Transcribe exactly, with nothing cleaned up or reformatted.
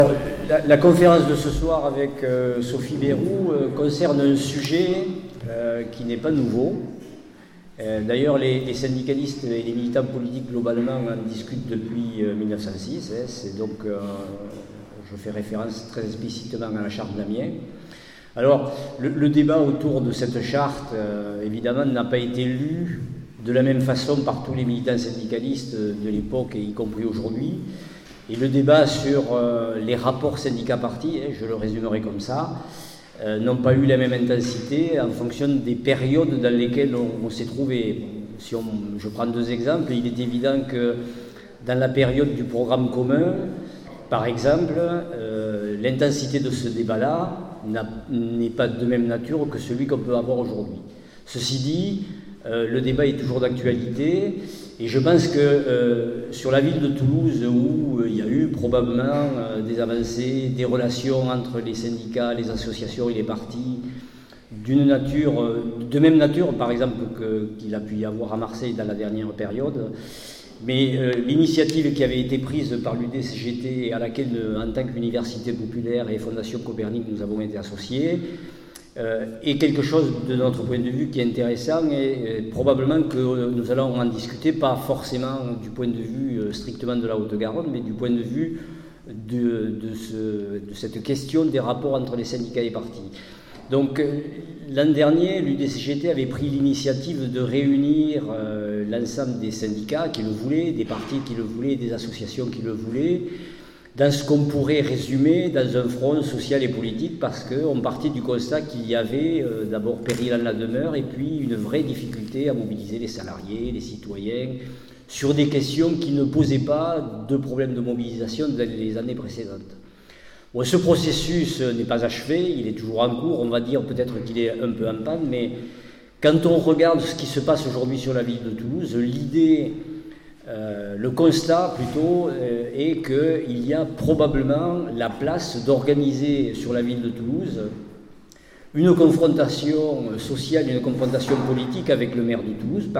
La, la conférence de ce soir avec euh, Sophie Bayrou euh, concerne un sujet euh, qui n'est pas nouveau. Euh, d'ailleurs, les, les syndicalistes et les militants politiques globalement en discutent depuis euh, mille neuf cent six. Hein, c'est donc, euh, je fais référence très explicitement à la charte d'Amiens. Alors, le, le débat autour de cette charte, euh, évidemment, n'a pas été lu de la même façon par tous les militants syndicalistes de l'époque, et y compris aujourd'hui. Et le débat sur euh, les rapports syndicats-partis, hein, je le résumerai comme ça, euh, n'ont pas eu la même intensité en fonction des périodes dans lesquelles on, on s'est trouvé. Si on, je prends deux exemples, il est évident que dans la période du programme commun, par exemple, euh, l'intensité de ce débat-là n'est pas de même nature que celui qu'on peut avoir aujourd'hui. Ceci dit, euh, le débat est toujours d'actualité. Et je pense que euh, sur la ville de Toulouse, où euh, il y a eu probablement euh, des avancées, des relations entre les syndicats, les associations et les partis, d'une nature, euh, de même nature, par exemple, que, qu'il a pu y avoir à Marseille dans la dernière période, mais euh, l'initiative qui avait été prise par l'U D C G T et à laquelle, euh, en tant qu'université populaire et Fondation Copernic, nous avons été associés, Euh, et quelque chose de notre point de vue qui est intéressant et, et probablement que nous allons en discuter, pas forcément du point de vue euh, strictement de la Haute-Garonne, mais du point de vue de, de, ce, de cette question des rapports entre les syndicats et partis. Donc euh, l'an dernier, l'U D C G T avait pris l'initiative de réunir euh, l'ensemble des syndicats qui le voulaient, des partis qui le voulaient, des associations qui le voulaient, dans ce qu'on pourrait résumer dans un front social et politique, parce qu'on partait du constat qu'il y avait euh, d'abord péril en la demeure et puis une vraie difficulté à mobiliser les salariés, les citoyens, sur des questions qui ne posaient pas de problème de mobilisation dans les années précédentes. Bon, ce processus n'est pas achevé, il est toujours en cours, on va dire peut-être qu'il est un peu en panne, mais quand on regarde ce qui se passe aujourd'hui sur la ville de Toulouse, l'idée... Euh, le constat plutôt euh, est qu'il y a probablement la place d'organiser sur la ville de Toulouse une confrontation sociale, une confrontation politique avec le maire de Toulouse, par